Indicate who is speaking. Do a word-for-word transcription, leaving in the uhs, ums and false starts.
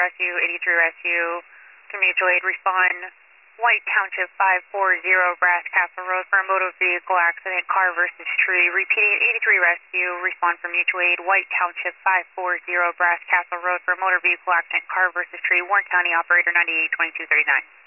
Speaker 1: Rescue, eighty-three Rescue, to mutual aid, respond White Township five four zero, Brass Castle Road for a motor vehicle accident, car versus tree. Repeating, eighty-three Rescue, respond for mutual aid, White Township five four zero, Brass Castle Road for a motor vehicle accident, car versus tree. Warren County operator ninety-eight twenty-two thirty-nine.